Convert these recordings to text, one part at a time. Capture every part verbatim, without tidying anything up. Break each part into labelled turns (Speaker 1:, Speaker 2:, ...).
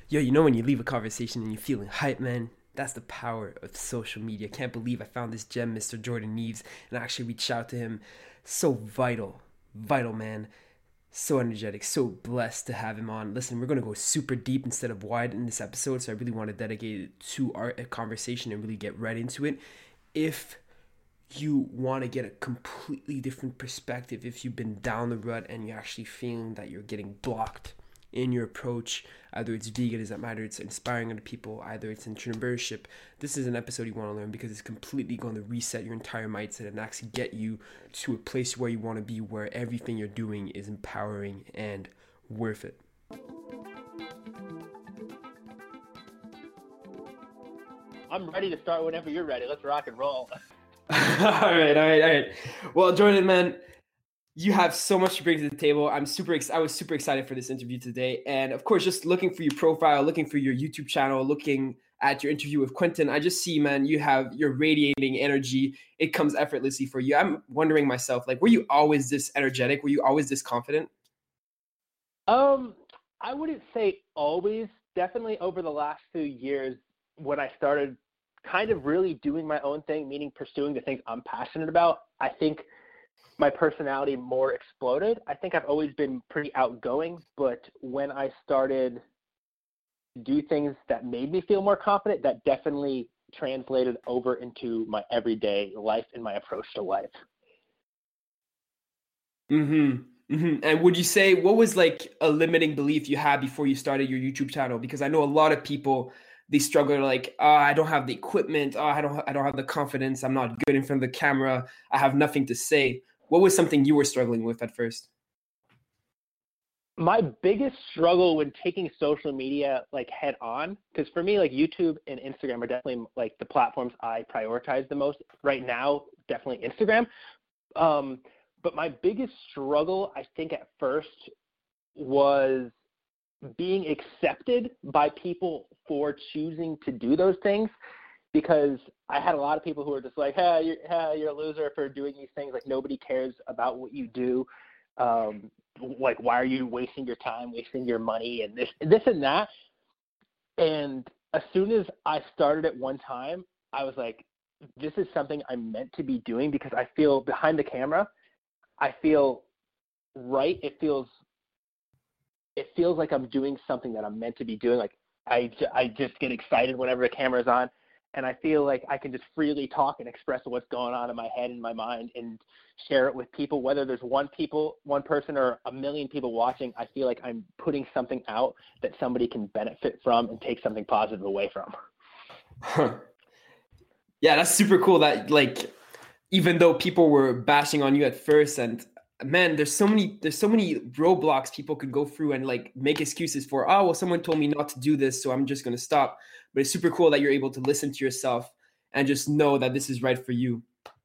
Speaker 1: Yo, you know when you leave a conversation and you're feeling hype, man? That's the power of social media. Can't believe I found this gem, Mister Jordan Neves, and I actually reached out to him. So vital, vital man. So energetic, so blessed to have him on. Listen, we're gonna go super deep instead of wide in this episode, so I really want to dedicate it to our conversation and really get right into it. If you want to get a completely different perspective, if you've been down the rut and you're actually feeling that you're getting blocked in your approach, either it's veganism, either it's inspiring other people, either it's entrepreneurship, this is an episode you want to learn because it's completely going to reset your entire mindset and actually get you to a place where you want to be, where everything you're doing is empowering and worth it.
Speaker 2: I'm ready to start whenever you're ready. Let's rock and roll.
Speaker 1: all right, all right, all right. Well, Jordan, man, you have so much to bring to the table. I'm super ex- I was super excited for this interview today. And of course, just looking for your profile, looking for your YouTube channel, looking at your interview with Quentin, I just see, man, you have, you're radiating energy. It comes effortlessly for you. I'm wondering myself, like, were you always this energetic? Were you always this confident?
Speaker 2: Um, I wouldn't say always. Definitely over the last few years when I started kind of really doing my own thing, meaning pursuing the things I'm passionate about, I think my personality more exploded. I think I've always been pretty outgoing, but when I started to do things that made me feel more confident, that definitely translated over into my everyday life and my approach to life.
Speaker 1: Mm-hmm. Mm-hmm. And would you say, what was like a limiting belief you had before you started your YouTube channel? Because I know a lot of people, they struggle like, oh, I don't have the equipment. Oh, I don't, I don't have the confidence. I'm not good in front of the camera. I have nothing to say. What was something you were struggling with at first?
Speaker 2: My biggest struggle when taking social media like head on, because for me, like YouTube and Instagram are definitely like the platforms I prioritize the most right now, definitely Instagram. Um, but my biggest struggle, I think at first, was being accepted by people for choosing to do those things. Because I had a lot of people who were just like, hey, you're, hey, you're a loser for doing these things. Like, nobody cares about what you do. Um, like, why are you wasting your time, wasting your money, and this, this and that. And as soon as I started at one time, I was like, this is something I'm meant to be doing because I feel behind the camera, I feel right. It feels, it feels like I'm doing something that I'm meant to be doing. Like, I, I just get excited whenever the camera's on. And I feel like I can just freely talk and express what's going on in my head and my mind and share it with people, whether there's one people, one person or a million people watching. I feel like I'm putting something out that somebody can benefit from and take something positive away from.
Speaker 1: Huh. Yeah, that's super cool that, like, even though people were bashing on you at first, and man, there's so many, there's so many roadblocks people could go through and like make excuses for, oh, well, someone told me not to do this, so I'm just going to stop. But it's super cool that you're able to listen to yourself and just know that this is right for you.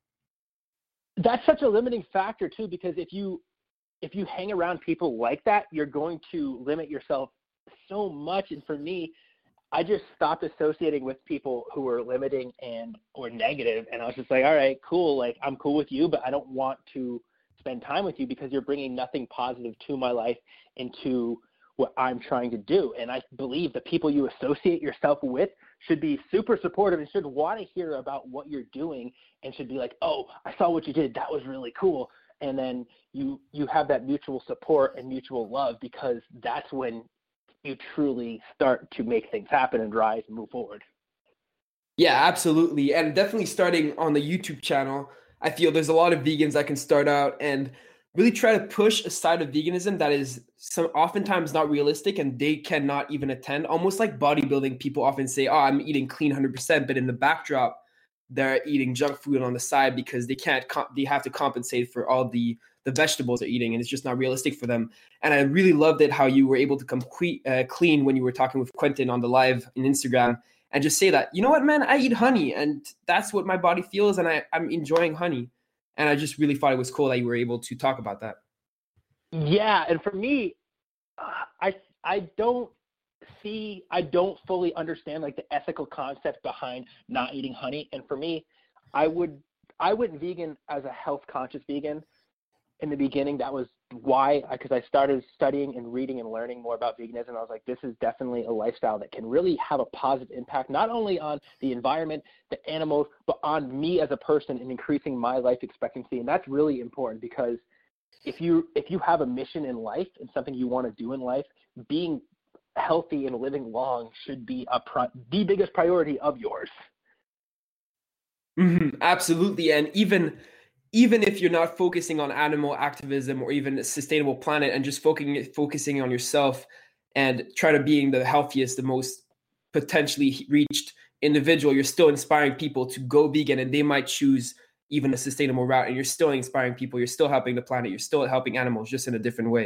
Speaker 2: That's such a limiting factor too, because if you, if you hang around people like that, you're going to limit yourself so much. And for me, I just stopped associating with people who were limiting and or negative. And I was just like, all right, cool. Like, I'm cool with you, but I don't want to spend time with you because you're bringing nothing positive to my life and to what I'm trying to do. And I believe the people you associate yourself with should be super supportive and should want to hear about what you're doing and should be like, oh, I saw what you did. That was really cool. And then you, you have that mutual support and mutual love, because that's when you truly start to make things happen and rise and move forward.
Speaker 1: Yeah, absolutely. And definitely starting on the YouTube channel, I feel there's a lot of vegans that can start out and really try to push a side of veganism that is some oftentimes not realistic and they cannot even attend. Almost like bodybuilding, people often say, oh, I'm eating clean one hundred percent, but in the backdrop, they're eating junk food on the side because they can't, comp- they have to compensate for all the, the vegetables they're eating, and it's just not realistic for them. And I really loved it how you were able to come que- uh, clean when you were talking with Quentin on the live in Instagram and just say that, you know what, man, I eat honey and that's what my body feels and I, I'm enjoying honey. And I just really thought it was cool that you were able to talk about that.
Speaker 2: Yeah, and for me, uh, I I don't see, I don't fully understand like the ethical concept behind not eating honey. And for me, I would I went vegan as a health conscious vegan, in the beginning, that was why, because I started studying and reading and learning more about veganism. I was like, this is definitely a lifestyle that can really have a positive impact, not only on the environment, the animals, but on me as a person and increasing my life expectancy. And that's really important, because if you if you have a mission in life and something you want to do in life, being healthy and living long should be a pri- the biggest priority of yours.
Speaker 1: Mm-hmm, absolutely. And even even if you're not focusing on animal activism or even a sustainable planet, and just focusing focusing on yourself and try to being the healthiest, the most potentially reached individual, you're still inspiring people to go vegan, and they might choose even a sustainable route, and you're still inspiring people. You're still helping the planet. You're still helping animals, just in a different way.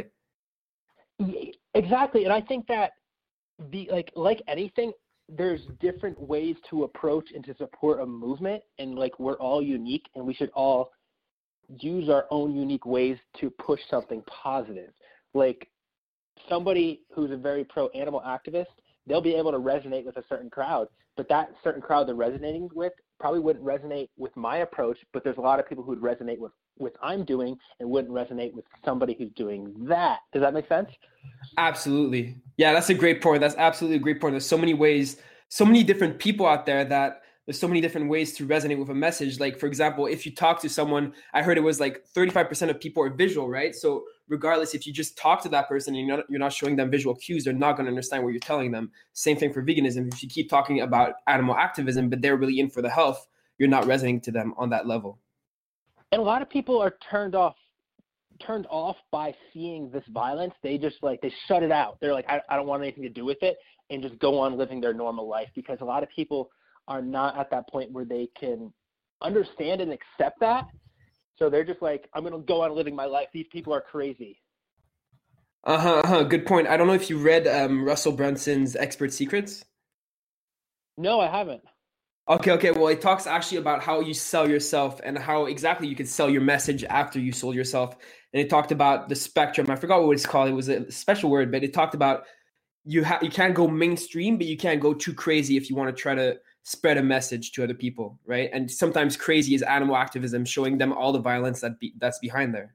Speaker 2: Exactly. And I think that the like like anything, there's different ways to approach and to support a movement, and like we're all unique, and we should all use our own unique ways to push something positive. Like somebody who's a very pro animal activist, they'll be able to resonate with a certain crowd, but that certain crowd they're resonating with probably wouldn't resonate with my approach. But there's a lot of people who'd resonate with what I'm doing and wouldn't resonate with somebody who's doing that. Does that make sense?
Speaker 1: Absolutely. Yeah, that's a great point. That's absolutely a great point. There's so many ways, so many different people out there that there's so many different ways to resonate with a message. Like, for example, if you talk to someone, I heard it was like thirty-five percent of people are visual, right? So regardless, if you just talk to that person and you're not, you're not showing them visual cues, they're not going to understand what you're telling them. Same thing for veganism. If you keep talking about animal activism, but they're really in for the health, you're not resonating to them on that level.
Speaker 2: And a lot of people are turned off turned off by seeing this violence. They just like, they shut it out. They're like, I, I don't want anything to do with it, and just go on living their normal life, because a lot of people are not at that point where they can understand and accept that. So they're just like, I'm going to go on living my life. These people are crazy.
Speaker 1: Uh-huh, uh-huh. Good point. I don't know if you read um, Russell Brunson's Expert Secrets.
Speaker 2: No, I haven't.
Speaker 1: Okay, okay. Well, it talks actually about how you sell yourself and how exactly you can sell your message after you sold yourself. And it talked about the spectrum. I forgot what it's called. It was a special word, but it talked about you ha- you can't go mainstream, but you can't go too crazy if you want to try to spread a message to other people, right? And sometimes crazy is animal activism, showing them all the violence that be- that's behind there.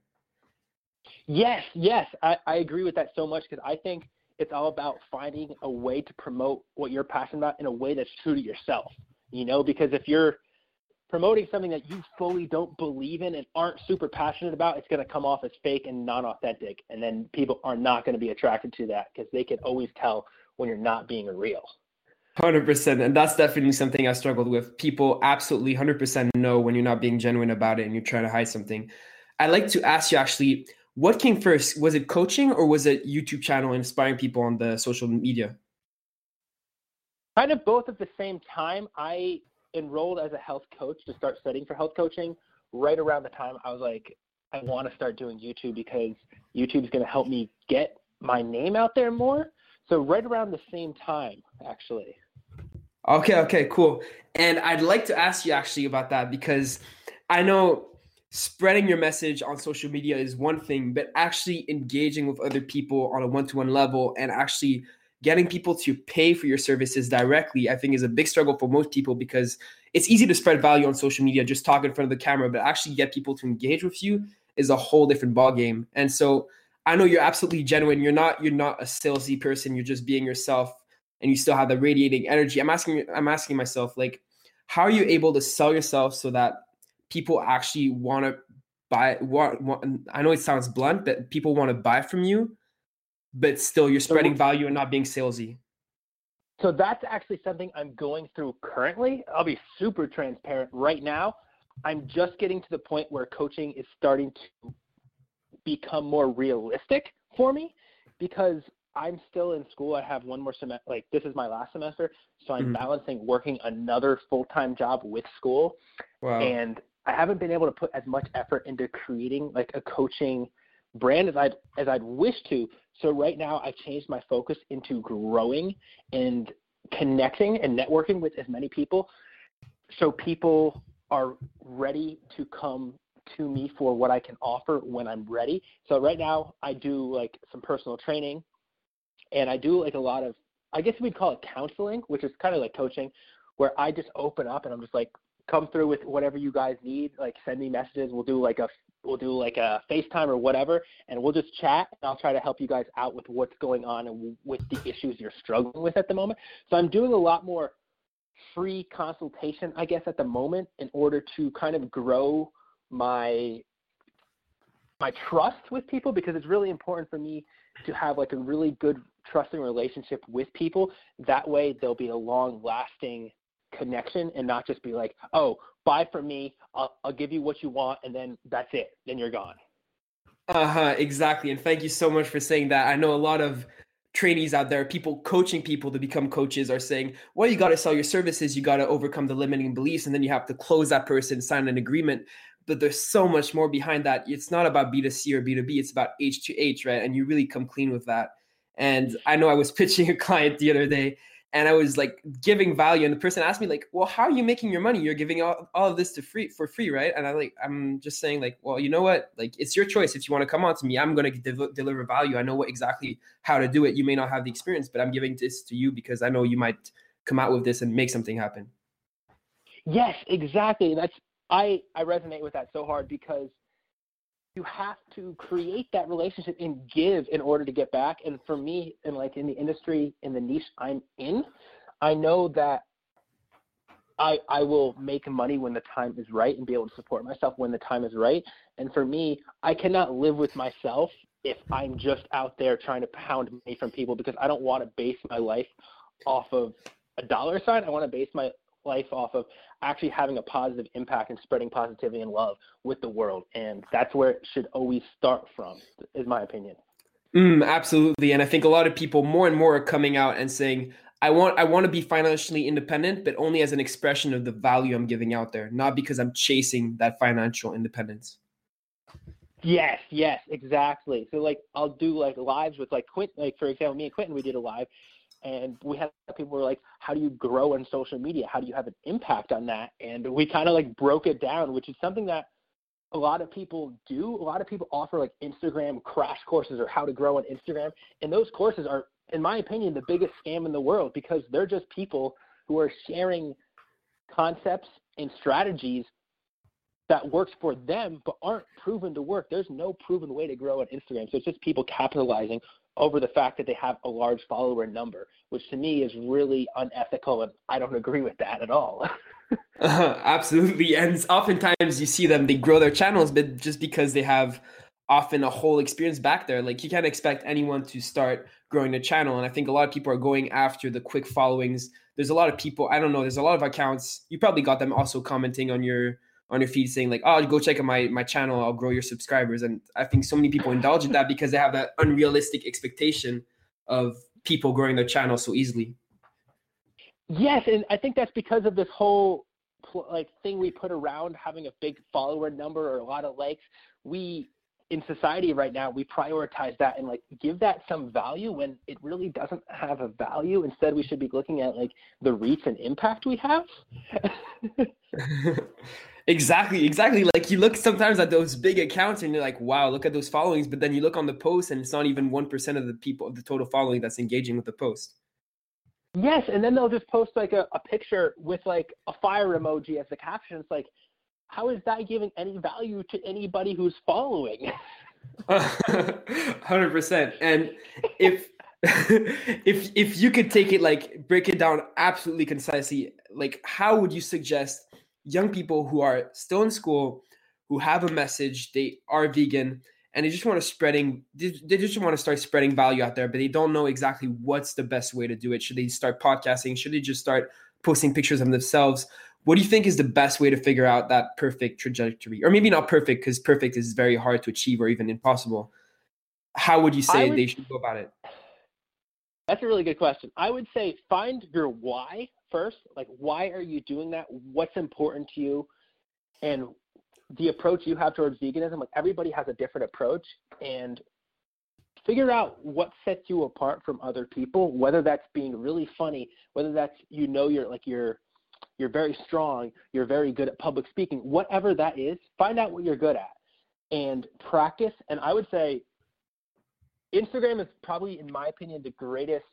Speaker 2: Yes, yes. I, I agree with that so much, because I think it's all about finding a way to promote what you're passionate about in a way that's true to yourself, you know, because if you're promoting something that you fully don't believe in and aren't super passionate about, it's going to come off as fake and non-authentic. And then people are not going to be attracted to that, because they can always tell when you're not being real.
Speaker 1: one hundred percent. And that's definitely something I struggled with. People absolutely one hundred percent know when you're not being genuine about it and you're trying to hide something. I'd like to ask you actually, what came first? Was it coaching, or was it YouTube channel inspiring people on the social media?
Speaker 2: Kind of both at the same time. I enrolled as a health coach to start studying for health coaching. Right around the time I was like, I want to start doing YouTube, because YouTube is going to help me get my name out there more. So right around the same time, actually.
Speaker 1: Okay, okay, cool. And I'd like to ask you actually about that, because I know spreading your message on social media is one thing, but actually engaging with other people on a one-to-one level and actually getting people to pay for your services directly, I think is a big struggle for most people, because it's easy to spread value on social media, just talk in front of the camera, but actually get people to engage with you is a whole different ballgame. And so I know you're absolutely genuine. You're not, you're not a salesy person. You're just being yourself, and you still have the radiating energy. I'm asking, I'm asking myself, like, how are you able to sell yourself so that people actually want to buy? Want, want, I know it sounds blunt, but people want to buy from you, but still you're spreading value and not being salesy.
Speaker 2: So that's actually something I'm going through currently. I'll be super transparent right now. I'm just getting to the point where coaching is starting to become more realistic for me, because I'm still in school. I have one more semester. Like, this is my last semester. So I'm mm-hmm. balancing working another full-time job with school.
Speaker 1: Wow.
Speaker 2: And I haven't been able to put as much effort into creating like a coaching brand as I'd, as I'd wish to. So right now I've changed my focus into growing and connecting and networking with as many people, so people are ready to come to me for what I can offer when I'm ready. So right now I do like some personal training, and I do like a lot of, I guess we'd call it counseling, which is kind of like coaching, where I just open up and I'm just like, come through with whatever you guys need. Like, send me messages. We'll do like a we'll do like a FaceTime or whatever, and we'll just chat, and I'll try to help you guys out with what's going on and with the issues you're struggling with at the moment. So I'm doing a lot more free consultation, I guess, at the moment in order to kind of grow my my trust with people, because it's really important for me to have like a really good trusting relationship with people. That way there'll be a long lasting connection and not just be like, oh, buy from me, I'll, I'll give you what you want, and then that's it, then you're gone.
Speaker 1: Uh-huh, exactly. And thank you so much for saying that. I know a lot of trainees out there, people coaching people to become coaches, are saying, well, you got to sell your services, you got to overcome the limiting beliefs, and then you have to close that person, sign an agreement. But there's so much more behind that. It's not about B two C or B two B, it's about H to H, right? And you really come clean with that. And I know I was pitching a client the other day, and I was like giving value, and the person asked me like, well, how are you making your money? You're giving all, all of this to free for free, right? And I like, I'm just saying like, well, you know what? Like, it's your choice. If you want to come on to me, I'm going to de- deliver value. I know what exactly how to do it. You may not have the experience, but I'm giving this to you because I know you might come out with this and make something happen.
Speaker 2: Yes, exactly. That's, I, I resonate with that so hard, because you have to create that relationship and give in order to get back. And for me, and like in the industry, in the niche I'm in, I know that I I will make money when the time is right and be able to support myself when the time is right. And for me, I cannot live with myself if I'm just out there trying to pound money from people, because I don't want to base my life off of a dollar sign. I want to base my life off of actually having a positive impact and spreading positivity and love with the world. And that's where it should always start from, is my opinion.
Speaker 1: Mm, absolutely. And I think a lot of people more and more are coming out and saying, I want I want to be financially independent, but only as an expression of the value I'm giving out there, not because I'm chasing that financial independence.
Speaker 2: Yes, yes, exactly. So like I'll do like lives with like Quint, like for example, me and Quentin, we did a live, and we had people were like, how do you grow on social media? How do you have an impact on that? And we kind of like broke it down, which is something that a lot of people do. A lot of people offer like Instagram crash courses or how to grow on Instagram. And those courses are, in my opinion, the biggest scam in the world, because they're just people who are sharing concepts and strategies that works for them but aren't proven to work. There's no proven way to grow on Instagram. So it's just people capitalizing over the fact that they have a large follower number, which to me is really unethical, and I don't agree with that at all.
Speaker 1: Uh, absolutely. And oftentimes you see them, they grow their channels, but just because they have often a whole experience back there, like you can't expect anyone to start growing a channel. And I think a lot of people are going after the quick followings. There's a lot of people, I don't know, there's a lot of accounts. You probably got them also commenting on your on your feed saying like, oh, go check out my, my channel, I'll grow your subscribers. And I think so many people indulge in that because they have that unrealistic expectation of people growing their channel so easily.
Speaker 2: Yes, and I think that's because of this whole like thing we put around having a big follower number or a lot of likes. We, in society right now, we prioritize that and like give that some value when it really doesn't have a value. Instead, we should be looking at like the reach and impact we have.
Speaker 1: Exactly, exactly. Like you look sometimes at those big accounts and you're like, wow, look at those followings. But then you look on the post and it's not even one percent of the people of the total following that's engaging with the post.
Speaker 2: Yes, and then they'll just post like a, a picture with like a fire emoji as the caption. It's like, how is that giving any value to anybody who's following?
Speaker 1: one hundred percent. And if if if you could take it, like break it down absolutely concisely, like how would you suggest young people who are still in school, who have a message, they are vegan, and they just want to spreading, they just want to start spreading value out there, but they don't know exactly what's the best way to do it. Should they start podcasting? Should they just start posting pictures of themselves? What do you think is the best way to figure out that perfect trajectory? Or maybe not perfect, because perfect is very hard to achieve or even impossible. How would you say would, they should go about it?
Speaker 2: That's a really good question. I would say find your why first. Like, why are you doing that? What's important to you? And the approach you have towards veganism, like everybody has a different approach, and figure out what sets you apart from other people, whether that's being really funny, whether that's, you know, you're like, you're, you're very strong, you're very good at public speaking, whatever that is, find out what you're good at and practice. And I would say Instagram is probably, in my opinion, the greatest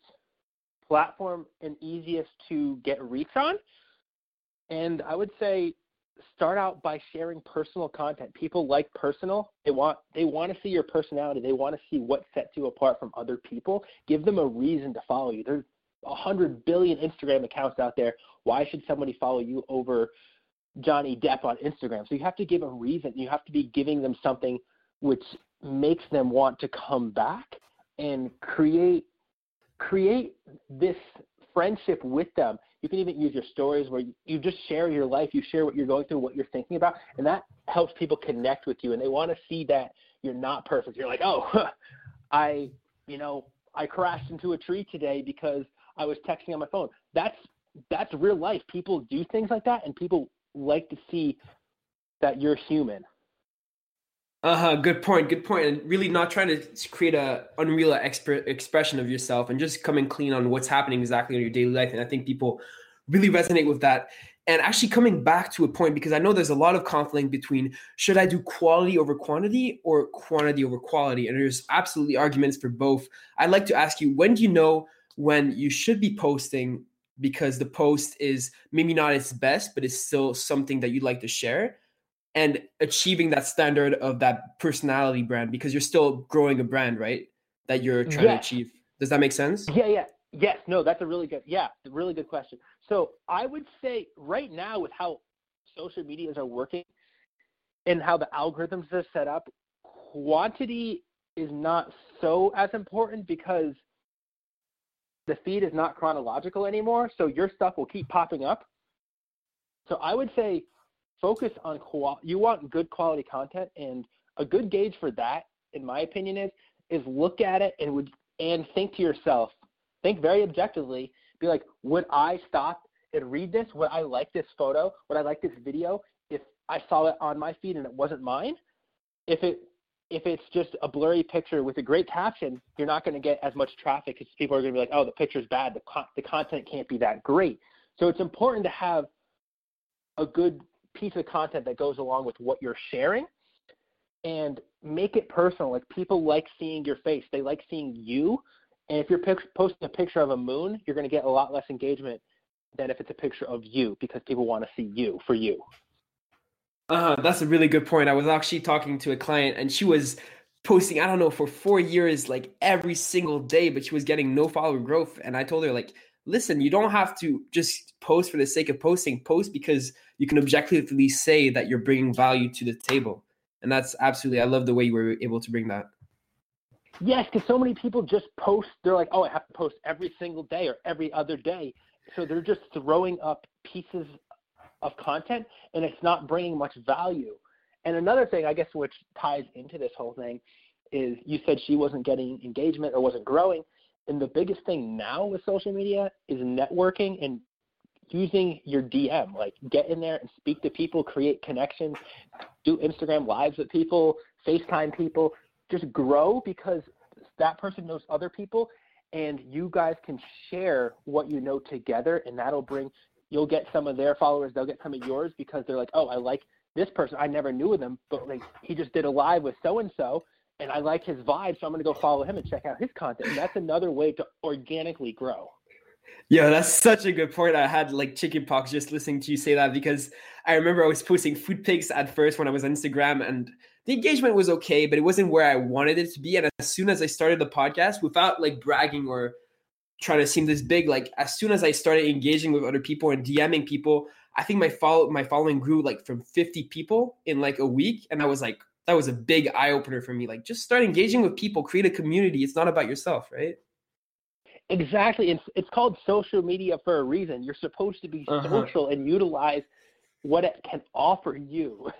Speaker 2: platform and easiest to get reach on. And I would say start out by sharing personal content. People like personal. They want they want to see your personality. They want to see what sets you apart from other people. Give them a reason to follow you. There's a hundred billion Instagram accounts out there. Why should somebody follow you over Johnny Depp on Instagram? So you have to give a reason. You have to be giving them something which makes them want to come back and create create this friendship with them. You can even use your stories where you just share your life, you share what you're going through, what you're thinking about, and that helps people connect with you. And they want to see that you're not perfect. You're like, oh, I, you know, I crashed into a tree today because I was texting on my phone. That's that's real life. People do things like that, and people like to see that you're human.
Speaker 1: Uh-huh, good point, good point. And really not trying to create a unreal exp- expression of yourself and just coming clean on what's happening exactly in your daily life. And I think people really resonate with that. And actually coming back to a point, because I know there's a lot of conflict between should I do quality over quantity or quantity over quality? And there's absolutely arguments for both. I'd like to ask you, when do you know when you should be posting because the post is maybe not its best, but it's still something that you'd like to share? And achieving that standard of that personality brand, because you're still growing a brand, right? That you're trying
Speaker 2: Yes.
Speaker 1: to achieve. Does that make sense?
Speaker 2: Yeah, yeah. Yes. No, that's a really good, yeah, really good question. So I would say right now with how social medias are working and how the algorithms are set up, quantity is not so as important because the feed is not chronological anymore. So your stuff will keep popping up. So I would say focus on qual. You want good quality content, and a good gauge for that, in my opinion, is is look at it and would and think to yourself, think very objectively, be like, would I stop and read this? Would I like this photo? Would I like this video if I saw it on my feed and it wasn't mine? If it if it's just a blurry picture with a great caption, you're not going to get as much traffic because people are going to be like, oh, the picture's bad. The con- the content can't be that great. So it's important to have a good piece of content that goes along with what you're sharing and make it personal. Like, people like seeing your face. They like seeing you. And if you're pic- posting a picture of a moon, you're going to get a lot less engagement than if it's a picture of you, because people want to see you for you.
Speaker 1: Uh, that's a really good point. I was actually talking to a client and she was posting, I don't know, for four years, like every single day, but she was getting no follower growth. And I told her, like, listen, you don't have to just post for the sake of posting. Post because you can objectively say that you're bringing value to the table. And that's absolutely, I love the way you were able to bring that.
Speaker 2: Yes, because so many people just post. They're like, oh, I have to post every single day or every other day. So they're just throwing up pieces of content, and it's not bringing much value. And another thing, I guess, which ties into this whole thing is you said she wasn't getting engagement or wasn't growing. And the biggest thing now with social media is networking and using your D M. Like, get in there and speak to people, create connections, do Instagram lives with people, FaceTime people. Just grow, because that person knows other people, and you guys can share what you know together, and that'll bring – you'll get some of their followers, they'll get some of yours, because they're like, oh, I like this person. I never knew of them, but like he just did a live with so-and-so, and I like his vibe, so I'm going to go follow him and check out his content. And that's another way to organically grow.
Speaker 1: Yeah, that's such a good point. I had like chicken pox just listening to you say that, because I remember I was posting food pics at first when I was on Instagram, and the engagement was okay, but it wasn't where I wanted it to be. And as soon as I started the podcast, without like bragging or trying to seem this big, like as soon as I started engaging with other people and DMing people, I think my follow my following grew like from fifty people in like a week. And I was like, that was a big eye opener for me. Like, just start engaging with people, create a community. It's not about yourself, right?
Speaker 2: Exactly. It's, it's called social media for a reason. You're supposed to be
Speaker 1: Uh-huh.
Speaker 2: social and utilize what it can offer you.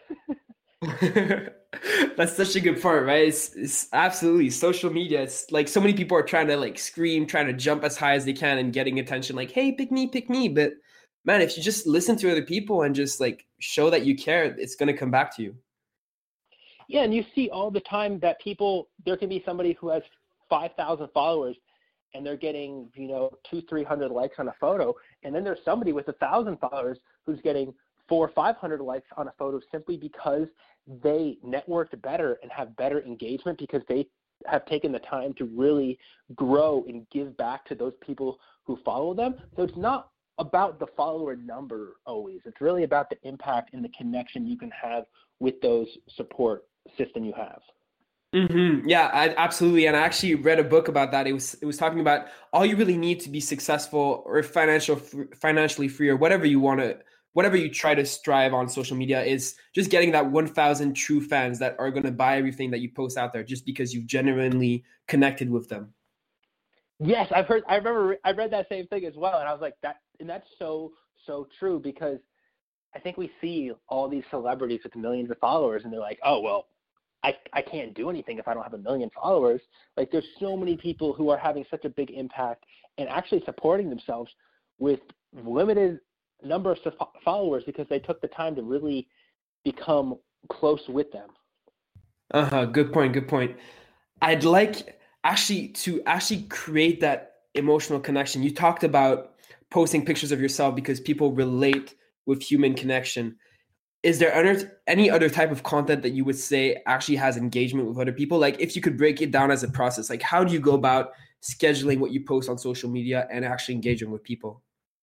Speaker 1: That's such a good part, right? It's, it's absolutely social media. It's like so many people are trying to like scream, trying to jump as high as they can and getting attention, like, hey, pick me, pick me. But man, if you just listen to other people and just like show that you care, it's going to come back to you.
Speaker 2: Yeah, and you see all the time that people, there can be somebody who has five thousand followers and they're getting, you know, two, three hundred likes on a photo. And then there's somebody with a thousand followers who's getting four or five hundred likes on a photo, simply because they networked better and have better engagement, because they have taken the time to really grow and give back to those people who follow them. So it's not about the follower number always. It's really about the impact and the connection you can have with those support system you have.
Speaker 1: Mm-hmm. Yeah, I, absolutely. And I actually read a book about that. It was it was talking about all you really need to be successful or financial financially free or whatever you want to, whatever you try to strive on social media is just getting that one thousand true fans that are going to buy everything that you post out there just because you've genuinely connected with them.
Speaker 2: Yes, I've heard. I remember. I read that same thing as well, and I was like, that, and that's so so true because I think we see all these celebrities with millions of followers, and they're like, oh well, I I can't do anything if I don't have a million followers. Like, there's so many people who are having such a big impact and actually supporting themselves with limited number of followers because they took the time to really become close with them.
Speaker 1: Uh huh. Good point. Good point. I'd like. Actually, to actually create that emotional connection, you talked about posting pictures of yourself because people relate with human connection. Is there other, any other type of content that you would say actually has engagement with other people? Like, if you could break it down as a process, like how do you go about scheduling what you post on social media and actually engaging with people?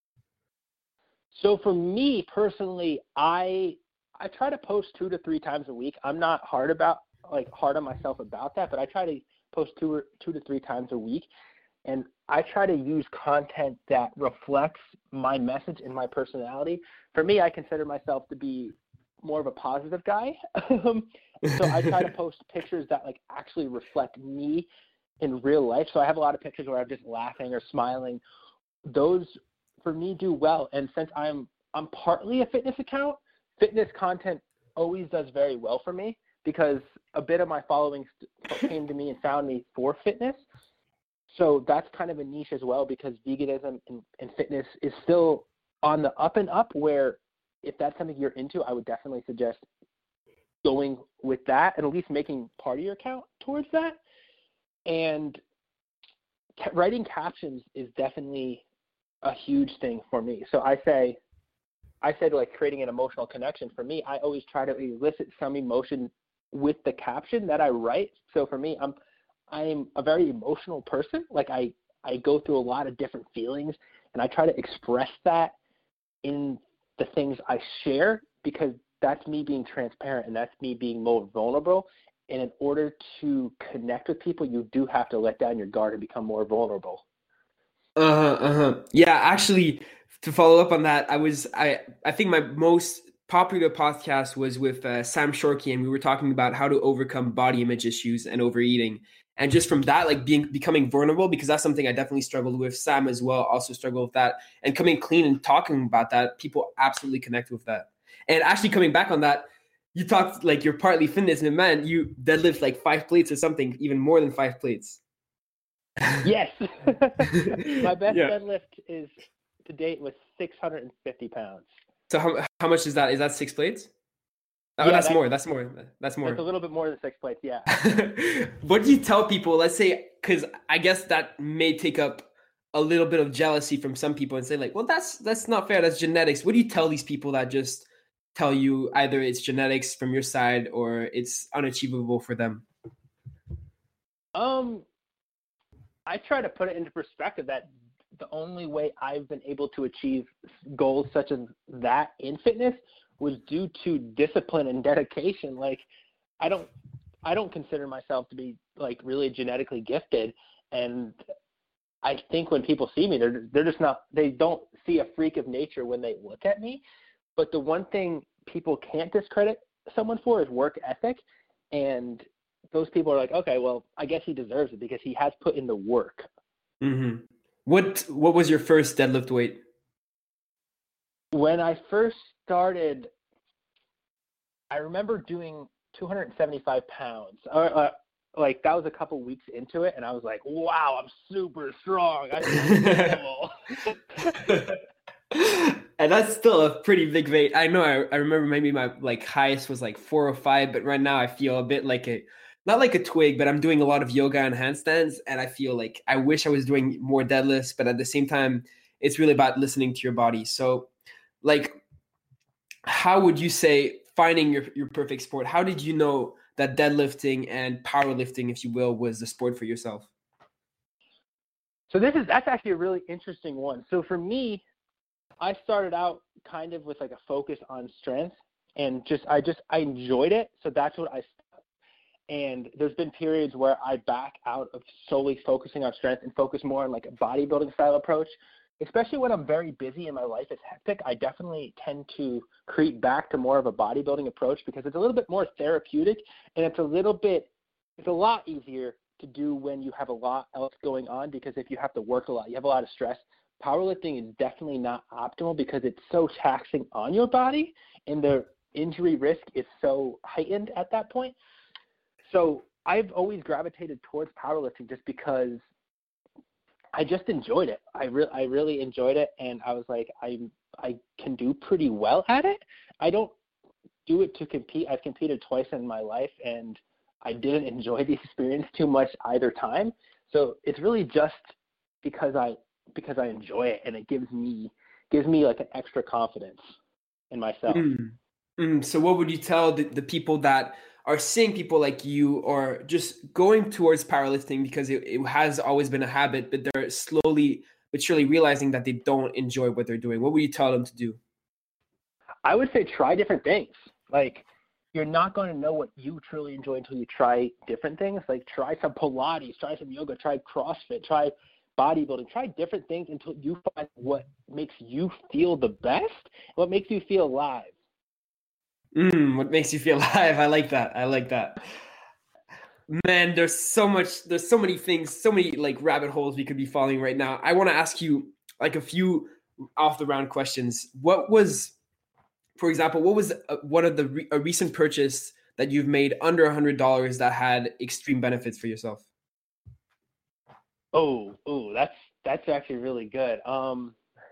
Speaker 2: So for me personally, I I try to post two to three times a week. I'm not hard about like hard on myself about that, but I try to post two or two to three times a week, and I try to use content that reflects my message and my personality. For me, I consider myself to be more of a positive guy, so I try to post pictures that like actually reflect me in real life. So I have a lot of pictures where I'm just laughing or smiling. Those for me do well, and since I'm I'm partly a fitness account, fitness content always does very well for me, because a bit of my following came to me and found me for fitness. So that's kind of a niche as well, because veganism and, and fitness is still on the up and up, where if that's something you're into, I would definitely suggest going with that and at least making part of your account towards that. And ca- writing captions is definitely a huge thing for me. So I say, I said like creating an emotional connection. For me, I always try to elicit some emotion with the caption that I write. So for me, I'm I'm a very emotional person. Like I, I go through a lot of different feelings, and I try to express that in the things I share, because that's me being transparent and that's me being more vulnerable. And in order to connect with people, you do have to let down your guard and become more vulnerable.
Speaker 1: Uh-huh, uh-huh. Yeah, actually, to follow up on that, I was I I think my most popular podcast was with uh, Sam Shorkey, and we were talking about how to overcome body image issues and overeating. And just from that, like being becoming vulnerable, because that's something I definitely struggled with. Sam as well also struggled with that. And coming clean and talking about that, people absolutely connect with that. And actually coming back on that, you talked like you're partly fitness, and man, you deadlift like five plates or something, even more than five plates.
Speaker 2: Yes. My best
Speaker 1: Yeah.
Speaker 2: deadlift is to date was six hundred fifty pounds.
Speaker 1: So how how much is that? Is that six plates? Oh,
Speaker 2: Yeah,
Speaker 1: that's,
Speaker 2: that's
Speaker 1: more. That's more. That's more.
Speaker 2: That's a little bit more than six plates. Yeah.
Speaker 1: What do you tell people? Let's say, because I guess that may take up a little bit of jealousy from some people and say like, well, that's that's not fair. That's genetics. What do you tell these people that just tell you either it's genetics from your side or it's unachievable for them?
Speaker 2: Um, I try to put it into perspective that the only way I've been able to achieve goals such as that in fitness was due to discipline and dedication. Like, I don't, I don't consider myself to be like really genetically gifted, and I think when people see me, they're they're just not, they don't see a freak of nature when they look at me. But the one thing people can't discredit someone for is work ethic, and those people are like, okay, well, I guess he deserves it because he has put in the work.
Speaker 1: Mm-hmm. What What was your first deadlift weight?
Speaker 2: When I first started, I remember doing two hundred seventy-five pounds. Uh, uh, like that was a couple weeks into it, and I was like, wow, I'm super strong. I feel animal.
Speaker 1: And that's still a pretty big weight. I know. I, I remember maybe my like highest was like four or five, but right now I feel a bit like a not like a twig, but I'm doing a lot of yoga and handstands, and I feel like I wish I was doing more deadlifts, but at the same time, it's really about listening to your body. So, like, how would you say finding your your perfect sport? How did you know that deadlifting and powerlifting, if you will, was the sport for yourself?
Speaker 2: So this is that's actually a really interesting one. So for me, I started out kind of with like a focus on strength and just I just I enjoyed it, so that's what I. And there's been periods where I back out of solely focusing on strength and focus more on like a bodybuilding style approach. Especially when I'm very busy and my life is hectic, I definitely tend to creep back to more of a bodybuilding approach because it's a little bit more therapeutic and it's a little bit, it's a lot easier to do when you have a lot else going on, because if you have to work a lot, you have a lot of stress. Powerlifting is definitely not optimal because it's so taxing on your body and the injury risk is so heightened at that point. So I've always gravitated towards powerlifting just because I just enjoyed it. I really, I really enjoyed it, and I was like, I, I can do pretty well at it. I don't do it to compete. I've competed twice in my life, and I didn't enjoy the experience too much either time. So it's really just because I, because I enjoy it, and it gives me, gives me like an extra confidence in myself.
Speaker 1: Mm. Mm. So what would you tell the, the people that are seeing people like you or just going towards powerlifting because it, it has always been a habit, but they're slowly but surely realizing that they don't enjoy what they're doing? What would you tell them to do?
Speaker 2: I would say try different things. Like, you're not going to know what you truly enjoy until you try different things. Like, try some Pilates, try some yoga, try CrossFit, try bodybuilding, try different things until you find what makes you feel the best, what makes you feel alive.
Speaker 1: Mm, what makes you feel alive? I like that. I like that. Man, there's so much, there's so many things, so many like rabbit holes we could be following right now. I want to ask you like a few off the round questions. What was, for example, what was uh, one of the re- a recent purchase that you've made under a hundred dollars that had extreme benefits for yourself?
Speaker 2: Oh, oh, that's that's actually really good. Um,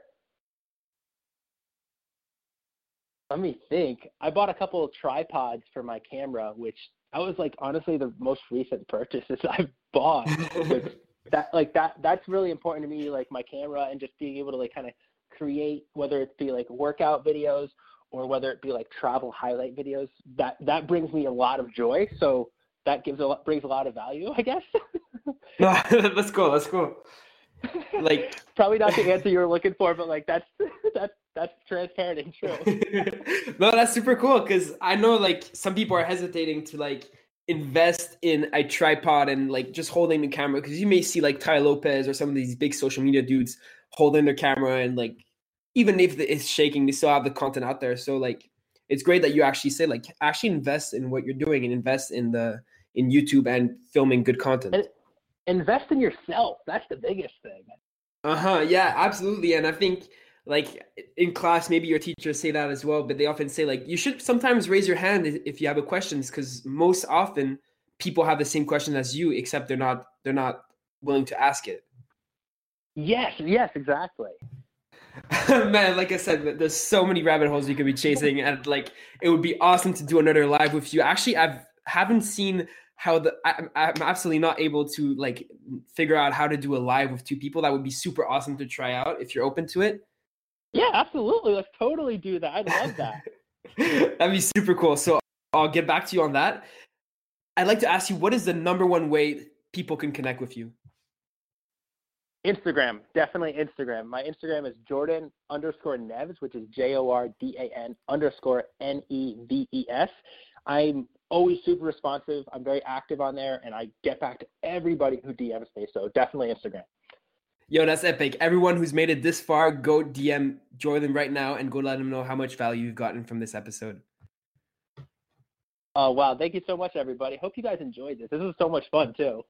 Speaker 2: let me think. I bought a couple of tripods for my camera, which that was like honestly the most recent purchases I've bought. Which that like that that's really important to me, like my camera and just being able to like kind of create, whether it be like workout videos or whether it be like travel highlight videos. That that brings me a lot of joy. So that gives a lot, brings a lot of value, I guess.
Speaker 1: No, let's go. Let's go. Like,
Speaker 2: probably not the answer you were looking for, but like that's that's that's transparent and true.
Speaker 1: No, that's super cool because I know like some people are hesitating to like invest in a tripod and like just holding the camera, because you may see like Tai Lopez or some of these big social media dudes holding their camera and like even if it's shaking, they still have the content out there. So like it's great that you actually say like actually invest in what you're doing and invest in the in YouTube and filming good content.
Speaker 2: And invest in yourself. That's the biggest thing.
Speaker 1: Uh-huh. Yeah, absolutely. And I think like in class, maybe your teachers say that as well, but they often say like you should sometimes raise your hand if you have a questions, because most often people have the same question as you, except they're not they're not willing to ask it.
Speaker 2: Yes, yes, exactly.
Speaker 1: Man, like I said, there's so many rabbit holes you could be chasing, and like it would be awesome to do another live with you. Actually, I've haven't seen how the I, I'm absolutely not able to like figure out how to do a live with two people. That would be super awesome to try out if you're open to it.
Speaker 2: Yeah, absolutely. Let's totally do that. I'd love that.
Speaker 1: That'd be super cool. So I'll get back to you on that. I'd like to ask you, what is the number one way people can connect with you?
Speaker 2: Instagram, definitely Instagram. My Instagram is Jordan underscore Neves, which is J O R D A N underscore N E V E S. I'm always super responsive. I'm very active on there, and I get back to everybody who D Ms me. So definitely Instagram.
Speaker 1: Yo, that's epic. Everyone who's made it this far, go D M Jordan right now and go let him know how much value you've gotten from this episode.
Speaker 2: Oh, wow. Thank you so much, everybody. Hope you guys enjoyed this. This was so much fun, too.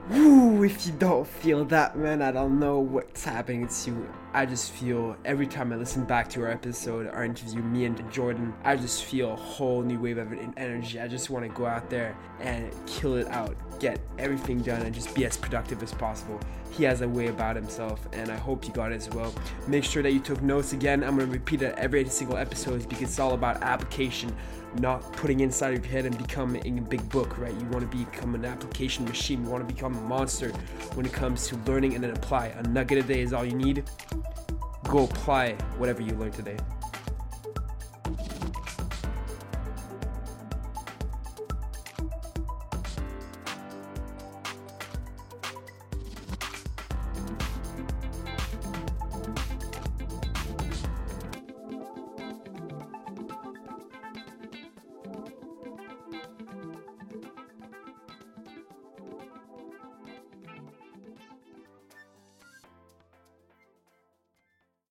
Speaker 1: Woo, if you don't feel that, man, I don't know what's happening to you. I just feel every time I listen back to our episode, our interview, me and Jordan, I just feel a whole new wave of energy. I just want to go out there and kill it out, get everything done, and just be as productive as possible. He has a way about himself, and I hope you got it as well. Make sure that you took notes. Again, I'm going to repeat it every single episode because it's all about application, not putting inside of your head and becoming a big book, right? You want to become an application machine. You want to become a monster when it comes to learning and then apply. A nugget a day is all you need. Go apply whatever you learned today.